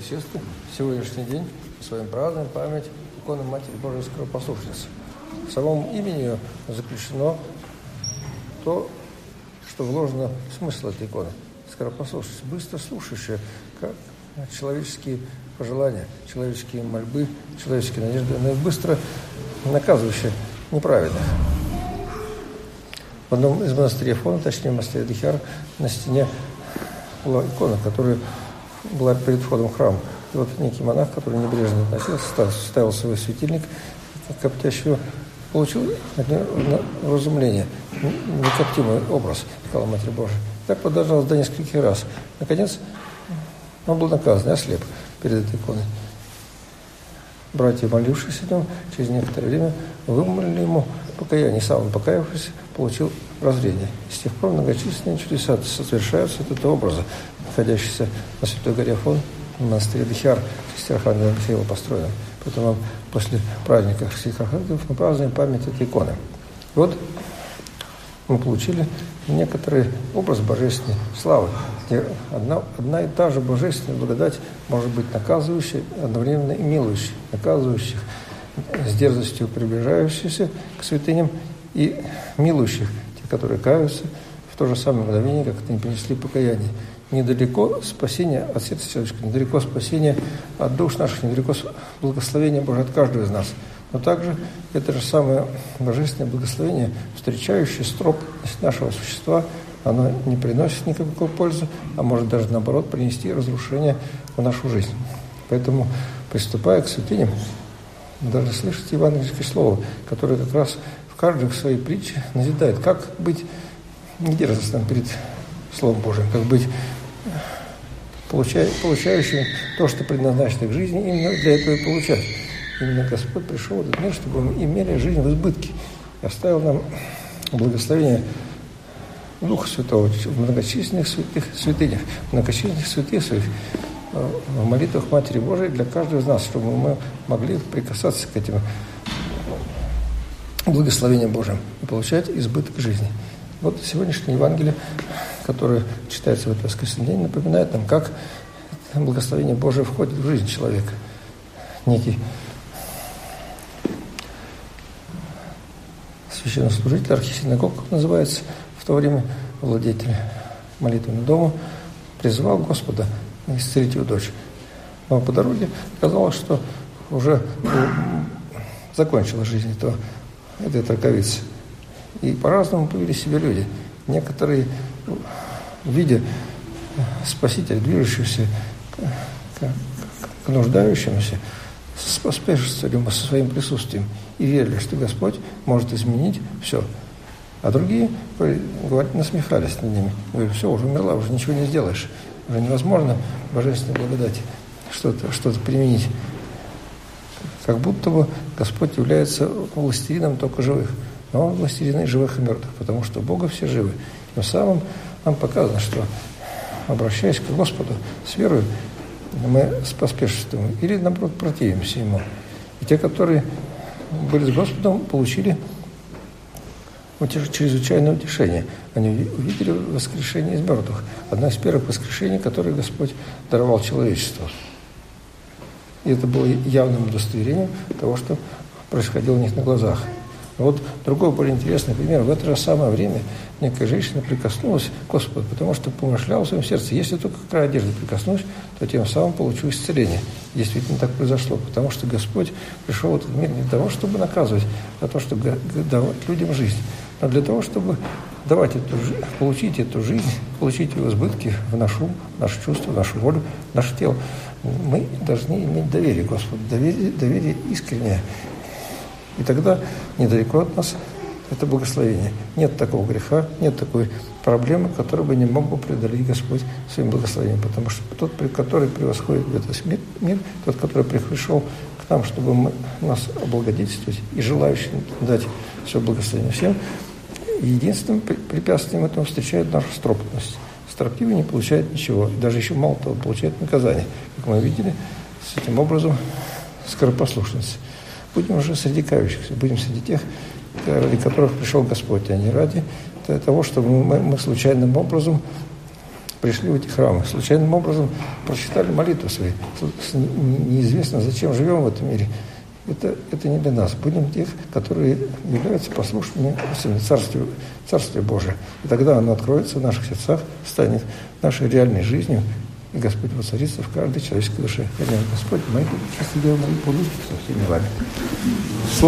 сестры, сегодняшний день мы с вами празднуем память иконы Матери Божией Скоропослушницы. В самом имени ее заключено то, что вложено в смысл этой иконы. Скоропослушница, быстро слушающая, как человеческие пожелания, человеческие мольбы, человеческие надежды, но и быстро наказывающая неправедных. В одном из монастырей Афона, точнее монастыря Дхяр, на стене была икона, которая была перед входом в храм. И вот некий монах, который небрежно относился, ставил свой светильник коптящего, получил от него разумление, некоптимый образ Николая Матери Божией. Так продолжалось до нескольких раз. Наконец, он был наказан, ослеп перед этой иконой. Братья, молившись о нем, через некоторое время вымолили ему покаяние. Сам он, покаявшись, получил прозрение. С тех пор многочисленные чудеса совершаются от этого образа, находящийся на Святой горе Афон, в монастыре Дхяр, в честь Архангела Михаила построенном. Поэтому после праздника всех архангелов мы празднуем память этой иконы. И вот мы получили некоторый образ божественной славы, где одна и та же божественная благодать может быть наказывающей, одновременно и милующей, наказывающих с дерзостью приближающихся к святыням и милующих, те, которые каются в то же самое мгновение, как они принесли покаяние. Недалеко спасение от сердца человеческого, недалеко спасение от душ наших, недалеко благословение Божие от каждого из нас. Но также это же самое божественное благословение, встречающее стропность нашего существа, оно не приносит никакой пользы, а может даже наоборот принести разрушение в нашу жизнь. Поэтому, приступая к святыням, мы должны слышать евангельское слово, которое как раз в каждой своей притче назидает, как быть недерзостным перед Словом Божиим, как быть получающим то, что предназначено к жизни, именно для этого и получать. Именно Господь пришел в этот мир, чтобы мы имели жизнь в избытке. И оставил нам благословение Духа Святого в многочисленных святых святынях, в многочисленных святых своих, в молитвах Матери Божией для каждого из нас, чтобы мы могли прикасаться к этим благословениям Божьим и получать избыток жизни. Вот сегодняшнее Евангелие, которое читается в это воскресенье, напоминает нам, как благословение Божие входит в жизнь человека. Некий священнослужитель, архисинагог, как называется, в то время владетель молитвенного дома, призывал Господа исцелить его дочь. Но по дороге оказалось, что уже закончила жизнь этой траковицы. И по-разному повели себя люди. Некоторые, видя Спасителя, движущегося к нуждающемуся, споспешествовали со своим присутствием и верили, что Господь может изменить все. А другие, насмехались над ними. Говорили, все, уже умерла, уже ничего не сделаешь. Уже невозможно божественной благодати что-то применить. Как будто бы Господь является властелином только живых. Но Он властелин и живых и мертвых, потому что Бога все живы. Тем самым нам показано, что, обращаясь к Господу с верой, мы поспешествуем или, наоборот, противимся Ему. И те, которые были с Господом, получили чрезвычайное утешение. Они увидели воскрешение из мертвых. Одно из первых воскрешений, которые Господь даровал человечеству. И это было явным удостоверением того, что происходило у них на глазах. Вот другой более интересный пример. В это же самое время некая женщина прикоснулась к Господу, потому что помышляла в своем сердце, если только к краю одежды прикоснусь, то тем самым получу исцеление. Действительно так произошло, потому что Господь пришел в этот мир не для того, чтобы наказывать, а для того, чтобы давать людям жизнь, но для того, чтобы давать получить эту жизнь, получить ее избытки в наш ум, в наше чувство, в нашу волю, в наше тело. Мы должны иметь доверие Господу, доверие искреннее. И тогда недалеко от нас это благословение. Нет такого греха, нет такой проблемы, которую бы не мог бы преодолеть Господь своим благословением. Потому что тот, который превосходит в этот мир, тот, который пришел к нам, чтобы нас облагодетельствовать и желающий дать все благословение всем, единственным препятствием этому встречает наша строптивость. Строптивый не получает ничего, даже еще мало того, получает наказание. Как мы видели, с этим образом скоропослушницы. Будем уже среди кающихся, будем среди тех, ради которых пришел Господь, а не ради того, чтобы мы случайным образом пришли в эти храмы, случайным образом прочитали молитву свою. Неизвестно, зачем живем в этом мире. Это не для нас. Будем тех, которые являются послушными Царствию Божию. И тогда оно откроется в наших сердцах, станет нашей реальной жизнью, и Господь воцарится в каждой человеческой душе. Господь, мои чистые дела, мои будут со всеми вами.